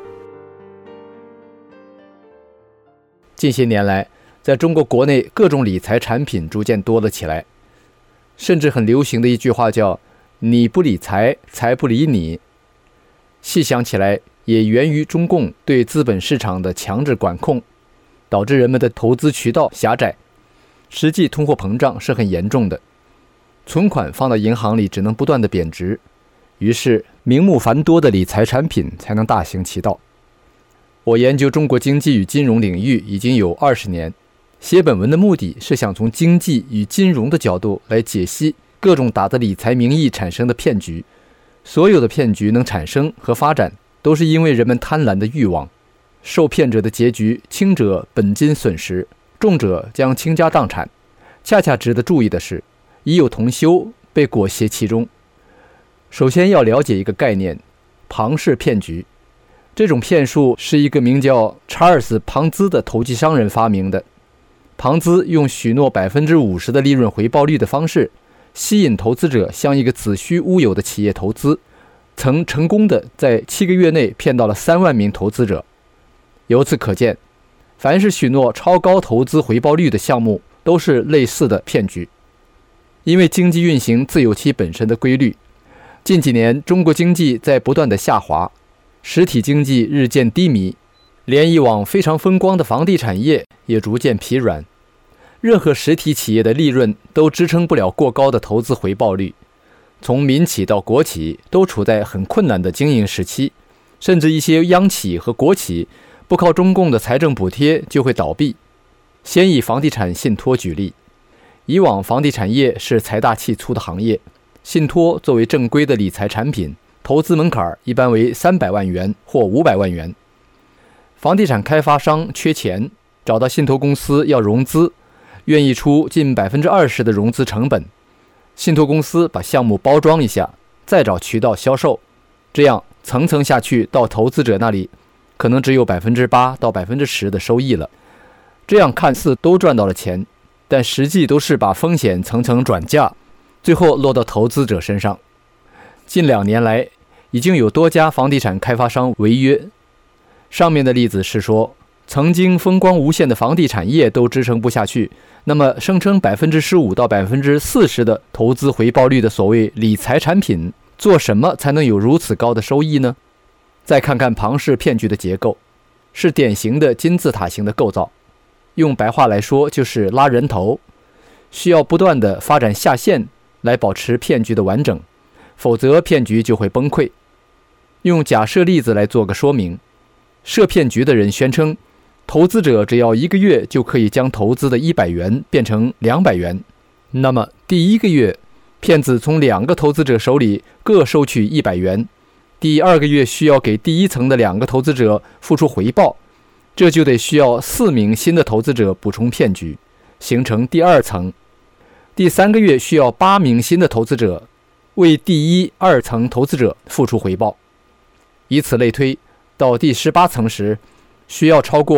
近些年来，在中国国内各种理财产品逐渐多了起来，甚至很流行的一句话叫你不理财，财不理你。细想起来，也源于中共对资本市场的强制管控，导致人们的投资渠道狭窄，实际通货膨胀是很严重的，存款放到银行里只能不断的贬值，于是名目繁多的理财产品才能大行其道。我研究中国经济与金融领域已经有二十年，写本文的目的是想从经济与金融的角度来解析各种打着理财名义产生的骗局。所有的骗局能产生和发展，都是因为人们贪婪的欲望。受骗者的结局，轻者本金损失，重者将倾家荡产。恰恰值得注意的是，已有同修被裹挟其中。首先要了解一个概念，庞氏骗局。这种骗术是一个名叫查尔斯·庞兹的投机商人发明的。庞兹用许诺 百分之五十 的利润回报率的方式，吸引投资者向一个子虚乌有的企业投资，曾成功的在七个月内骗到了三万名投资者。由此可见，凡是许诺超高投资回报率的项目，都是类似的骗局。因为经济运行自有其本身的规律，近几年中国经济在不断的下滑，实体经济日渐低迷，连以往非常风光的房地产业也逐渐疲软。任何实体企业的利润都支撑不了过高的投资回报率，从民企到国企都处在很困难的经营时期，甚至一些央企和国企不靠中共的财政补贴就会倒闭。先以房地产信托举例，以往房地产业是财大气粗的行业，信托作为正规的理财产品，投资门槛一般为三百万元或五百万元。房地产开发商缺钱，找到信托公司要融资，愿意出近 百分之二十 的融资成本，信托公司把项目包装一下，再找渠道销售，这样层层下去，到投资者那里可能只有 百分之八 到 百分之十 的收益了。这样看似都赚到了钱，但实际都是把风险层层转嫁，最后落到投资者身上。近两年来，已经有多家房地产开发商违约。上面的例子是说，曾经风光无限的房地产业都支撑不下去，那么声称 百分之十五 到 百分之四十 的投资回报率的所谓理财产品，做什么才能有如此高的收益呢？再看看庞氏骗局的结构，是典型的金字塔型的构造，用白话来说就是拉人头，需要不断的发展下线来保持骗局的完整，否则骗局就会崩溃。用假设例子来做个说明，设骗局的人宣称，投资者只要一个月就可以将投资的一百元变成两百元。那么第一个月，骗子从两个投资者手里各收取一百元，第二个月需要给第一层的两个投资者付出回报，这就得需要四名新的投资者补充骗局，形成第二层。第三个月需要八名新的投资者为第一、二层投资者付出回报，以此类推，到第十八层时，需要超过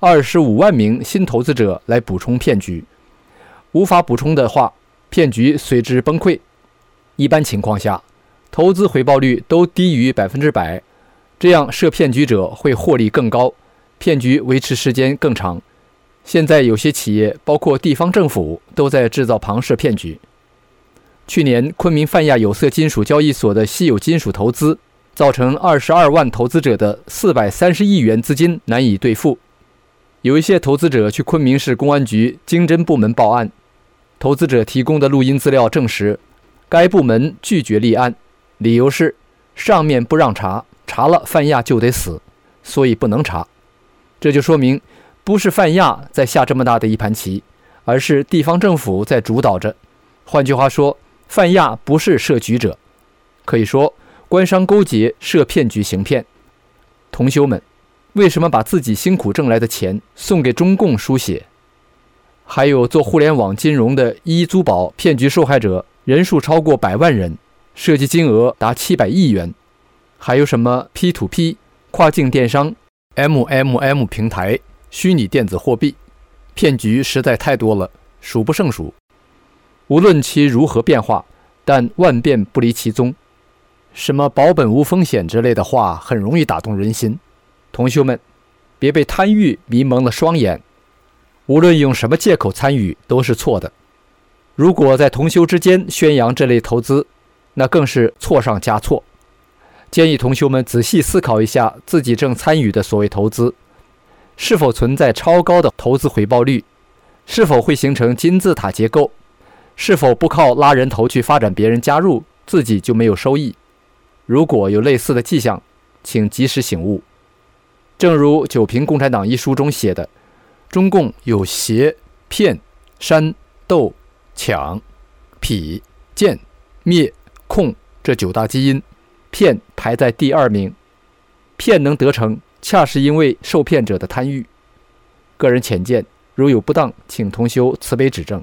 二十五万名新投资者来补充骗局，无法补充的话，骗局随之崩溃。一般情况下，投资回报率都低于百分之百，这样设骗局者会获利更高，骗局维持时间更长。现在有些企业，包括地方政府，都在制造庞氏骗局。去年，昆明泛亚有色金属交易所的稀有金属投资，造成二十二万投资者的四百三十亿元资金难以兑付。有一些投资者去昆明市公安局经侦部门报案，投资者提供的录音资料证实，该部门拒绝立案，理由是上面不让查，查了泛亚就得死，所以不能查。这就说明不是泛亚在下这么大的一盘棋，而是地方政府在主导着。换句话说，泛亚不是设局者，可以说官商勾结设骗局行骗。同修们，为什么把自己辛苦挣来的钱送给中共输血？还有做互联网金融的一租宝骗局受害者人数超过百万人，涉及金额达七百亿元。还有什么 P to P 跨境电商、M M M 平台、虚拟电子货币，骗局实在太多了，数不胜数。无论其如何变化，但万变不离其宗。什么保本无风险之类的话很容易打动人心。同修们，别被贪欲迷蒙了双眼，无论用什么借口参与都是错的。如果在同修之间宣扬这类投资，那更是错上加错。建议同修们仔细思考一下自己正参与的所谓投资，是否存在超高的投资回报率，是否会形成金字塔结构，是否不靠拉人头去发展别人加入，自己就没有收益。如果有类似的迹象，请及时醒悟。正如《九评共产党》一书中写的，中共有邪、骗、煽、斗、抢、痞、贱、灭、控这九大基因，骗排在第二名。骗能得逞，恰是因为受骗者的贪欲。个人浅见，如有不当，请同修慈悲指正。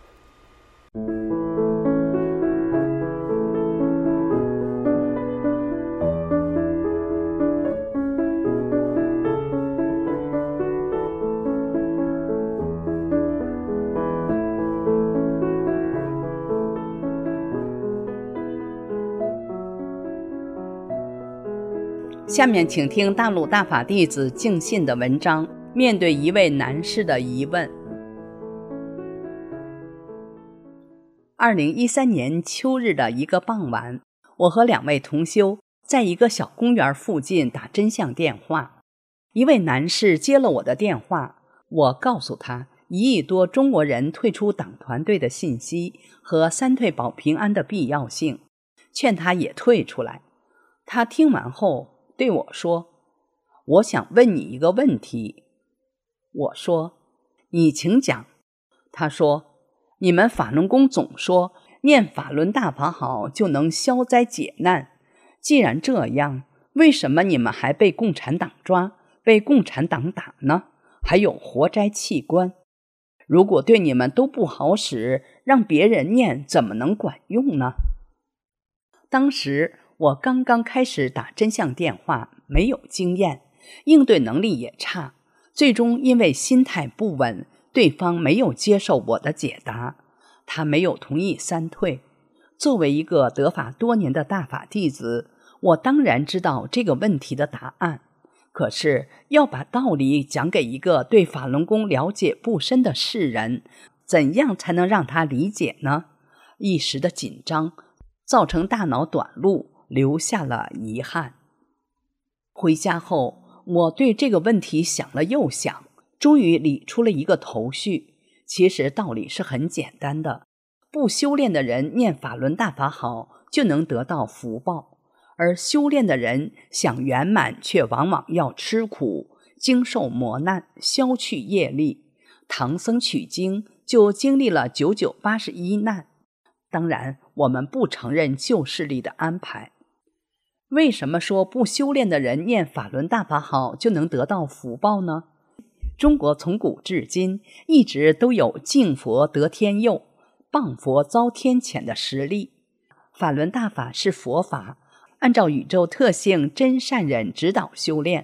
下面请听大陆大法弟子敬信的文章。面对一位男士的疑问。二零一三年秋日的一个傍晚，我和两位同修在一个小公园附近打真相电话。一位男士接了我的电话，我告诉他一亿多中国人退出党团队的信息和三退保平安的必要性，劝他也退出来。他听完后对我说，我想问你一个问题。我说，你请讲。他说，你们法轮功总说念法轮大法好就能消灾解难，既然这样，为什么你们还被共产党抓，被共产党打呢？还有活摘器官，如果对你们都不好使，让别人念怎么能管用呢？当时我刚刚开始打真相电话，没有经验，应对能力也差，最终因为心态不稳，对方没有接受我的解答，他没有同意三退。作为一个得法多年的大法弟子，我当然知道这个问题的答案，可是要把道理讲给一个对法轮功了解不深的世人，怎样才能让他理解呢？一时的紧张造成大脑短路，留下了遗憾。回家后，我对这个问题想了又想，终于理出了一个头绪。其实道理是很简单的，不修炼的人念法轮大法好，就能得到福报，而修炼的人想圆满，却往往要吃苦，经受磨难，消去业力。唐僧取经就经历了九九八十一难。当然，我们不承认旧势力的安排。为什么说不修炼的人念法轮大法好就能得到福报呢？中国从古至今一直都有敬佛得天佑，谤佛遭天谴的实力。法轮大法是佛法，按照宇宙特性真善忍指导修炼，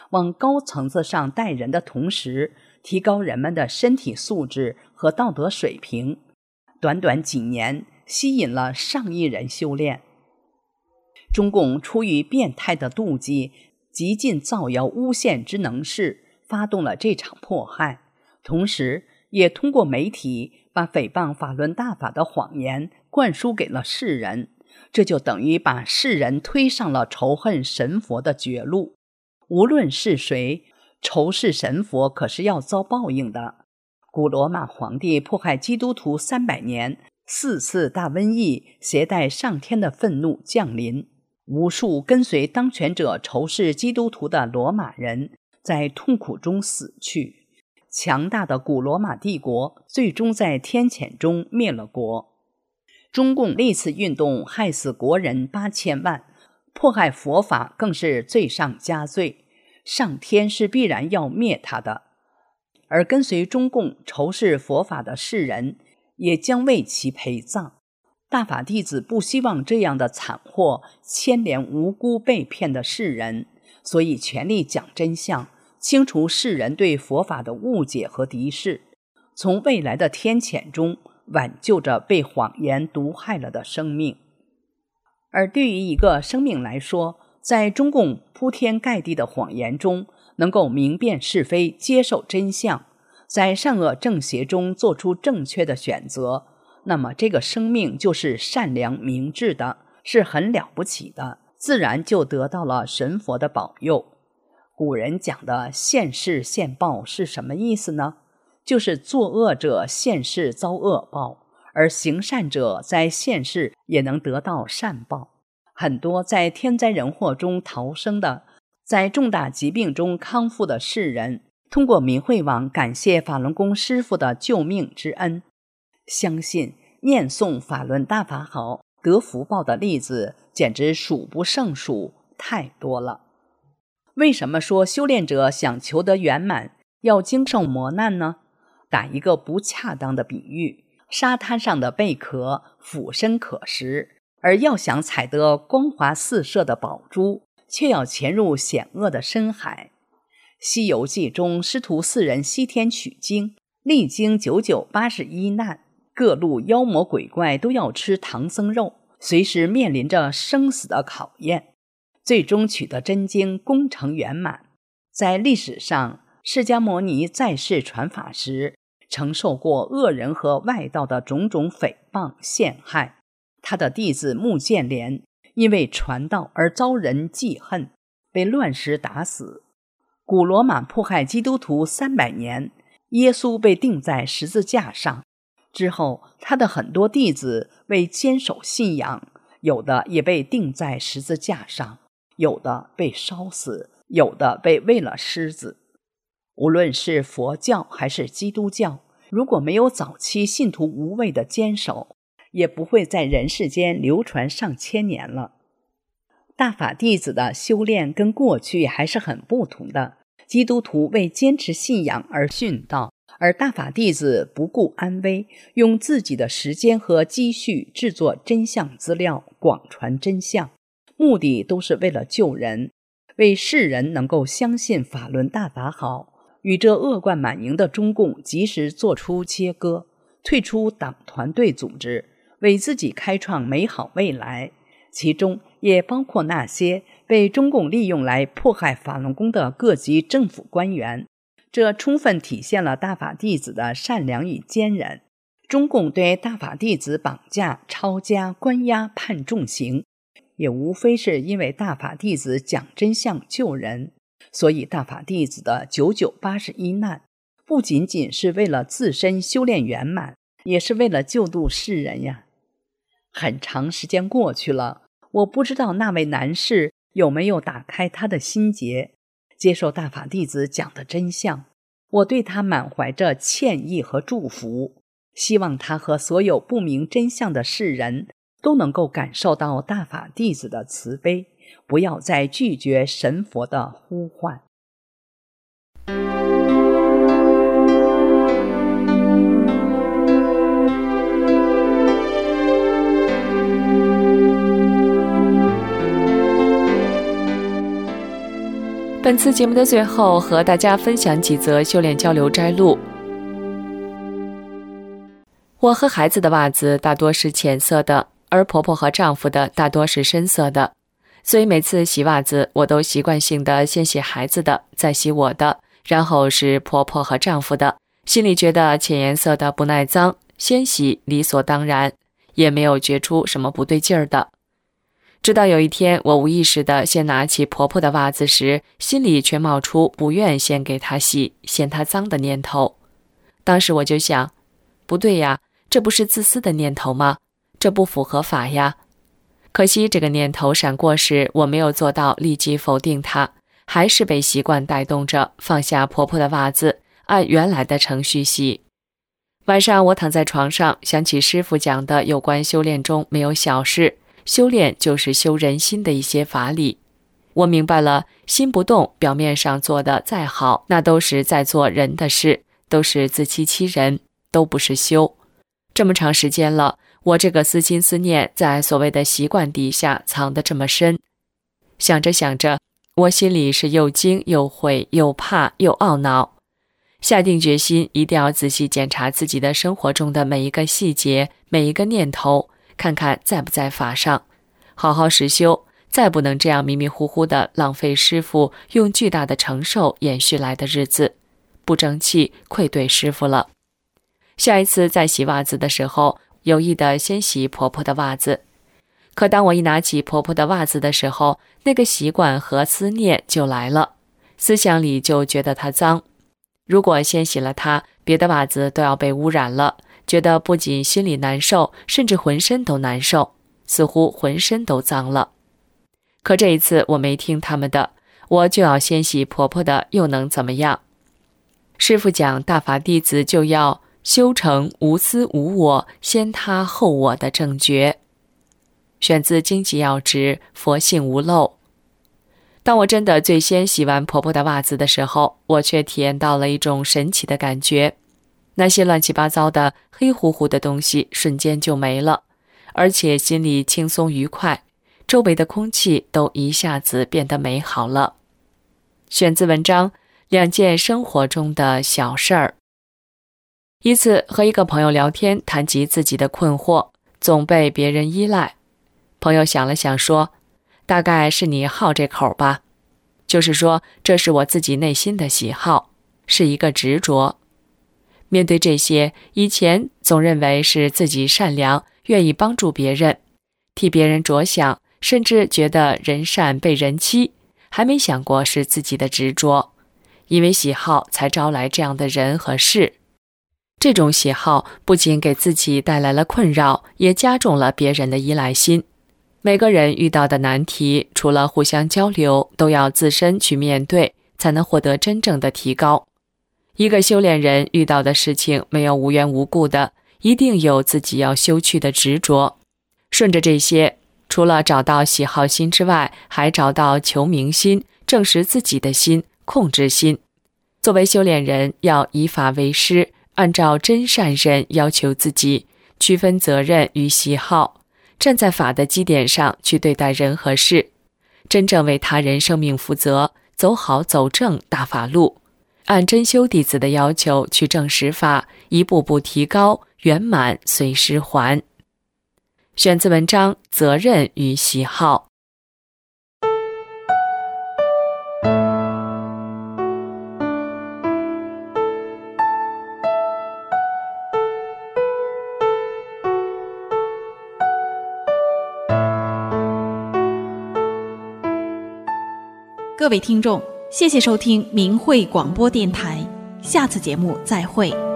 往高层次上带人的同时，提高人们的身体素质和道德水平。短短几年，吸引了上亿人修炼。中共出于变态的妒忌，极尽造谣诬陷之能事，发动了这场迫害，同时也通过媒体把诽谤法轮大法的谎言灌输给了世人，这就等于把世人推上了仇恨神佛的绝路。无论是谁，仇视神佛可是要遭报应的。古罗马皇帝迫害基督徒三百年，四次大瘟疫携带上天的愤怒降临，无数跟随当权者仇视基督徒的罗马人在痛苦中死去。强大的古罗马帝国最终在天谴中灭了国。中共历次运动害死国人八千万，迫害佛法更是罪上加罪，上天是必然要灭他的。而跟随中共仇视佛法的世人也将为其陪葬。大法弟子不希望这样的惨祸牵连无辜被骗的世人，所以全力讲真相，清除世人对佛法的误解和敌视，从未来的天谴中挽救着被谎言毒害了的生命。而对于一个生命来说，在中共铺天盖地的谎言中能够明辨是非，接受真相，在善恶正邪中做出正确的选择，那么这个生命就是善良明智的，是很了不起的，自然就得到了神佛的保佑。古人讲的现世现报是什么意思呢？就是作恶者现世遭恶报，而行善者在现世也能得到善报。很多在天灾人祸中逃生的，在重大疾病中康复的世人，通过明慧网感谢法轮功师父的救命之恩，相信念诵法轮大法好得福报的例子简直数不胜数，太多了。为什么说修炼者想求得圆满要经受磨难呢？打一个不恰当的比喻，沙滩上的贝壳俯身可食，而要想采得光滑四射的宝珠，却要潜入险恶的深海。西游记中师徒四人西天取经，历经九九八十一难，各路妖魔鬼怪都要吃唐僧肉，随时面临着生死的考验，最终取得真经，功成圆满。在历史上，释迦牟尼在世传法时，承受过恶人和外道的种种诽谤陷害。他的弟子目犍连因为传道而遭人记恨，被乱石打死。古罗马迫害基督徒三百年，耶稣被钉在十字架上。之后，他的很多弟子为坚守信仰，有的也被钉在十字架上，有的被烧死，有的被喂了狮子。无论是佛教还是基督教，如果没有早期信徒无畏的坚守，也不会在人世间流传上千年了。大法弟子的修炼跟过去还是很不同的，基督徒为坚持信仰而殉道，而大法弟子不顾安危，用自己的时间和积蓄制作真相资料，广传真相，目的都是为了救人，为世人能够相信法轮大法好，与这恶贯满盈的中共及时做出切割，退出党团队组织，为自己开创美好未来。其中也包括那些被中共利用来迫害法轮功的各级政府官员，这充分体现了大法弟子的善良与坚韧。中共对大法弟子绑架、抄家、关押、判重刑，也无非是因为大法弟子讲真相救人。所以大法弟子的九九八十一难，不仅仅是为了自身修炼圆满，也是为了救度世人呀。很长时间过去了，我不知道那位男士有没有打开他的心结，接受大法弟子讲的真相。我对他满怀着歉意和祝福，希望他和所有不明真相的世人都能够感受到大法弟子的慈悲，不要再拒绝神佛的呼唤。 本本次节目的最后，和大家分享几则修炼交流摘录。我和孩子的袜子大多是浅色的，而婆婆和丈夫的大多是深色的，所以每次洗袜子，我都习惯性的先洗孩子的，再洗我的，然后是婆婆和丈夫的，心里觉得浅颜色的不耐脏，先洗理所当然，也没有觉出什么不对劲儿的。直到有一天，我无意识地先拿起婆婆的袜子时，心里却冒出不愿先给她洗，嫌她脏的念头。当时我就想，不对呀，这不是自私的念头吗？这不符合法呀。可惜这个念头闪过时，我没有做到立即否定它，还是被习惯带动着放下婆婆的袜子，按原来的程序洗。晚上我躺在床上，想起师父讲的有关修炼中没有小事，修炼就是修人心的一些法理。我明白了，心不动，表面上做的再好，那都是在做人的事，都是自欺欺人，都不是修。这么长时间了，我这个私心思念在所谓的习惯底下藏得这么深。想着想着，我心里是又惊又悔又怕又懊恼，下定决心一定要仔细检查自己的生活中的每一个细节，每一个念头，看看在不在法上，好好实修，再不能这样迷迷糊糊的浪费师父用巨大的承受延续来的日子，不争气，愧对师父了。下一次在洗袜子的时候，有意的先洗婆婆的袜子。可当我一拿起婆婆的袜子的时候，那个习惯和思念就来了，思想里就觉得它脏。如果先洗了它，别的袜子都要被污染了，觉得不仅心里难受，甚至浑身都难受，似乎浑身都脏了。可这一次我没听他们的，我就要先洗婆婆的，又能怎么样？师父讲大法弟子就要修成无私无我，先他后我的正觉。选自经济要旨，佛性无漏。当我真的最先洗完婆婆的袜子的时候，我却体验到了一种神奇的感觉。那些乱七八糟的黑乎乎的东西瞬间就没了，而且心里轻松愉快，周围的空气都一下子变得美好了。选自文章《两件生活中的小事儿》。一次和一个朋友聊天，谈及自己的困惑，总被别人依赖。朋友想了想说，大概是你好这口吧，就是说这是我自己内心的喜好，是一个执着。面对这些，以前总认为是自己善良，愿意帮助别人，替别人着想，甚至觉得人善被人欺，还没想过是自己的执着，因为喜好才招来这样的人和事。这种喜好不仅给自己带来了困扰，也加重了别人的依赖心。每个人遇到的难题，除了互相交流，都要自身去面对，才能获得真正的提高。一个修炼人遇到的事情没有无缘无故的，一定有自己要修去的执着。顺着这些，除了找到喜好心之外，还找到求名心，证实自己的心，控制心。作为修炼人，要以法为师，按照真善忍要求自己，区分责任与喜好，站在法的基点上去对待人和事，真正为他人生命负责，走好走正大法路，按真修弟子的要求去证实法，一步步提高，圆满随时还。选自文章《责任与喜好》。 各位听众，谢谢收听明慧广播电台，下次节目再会。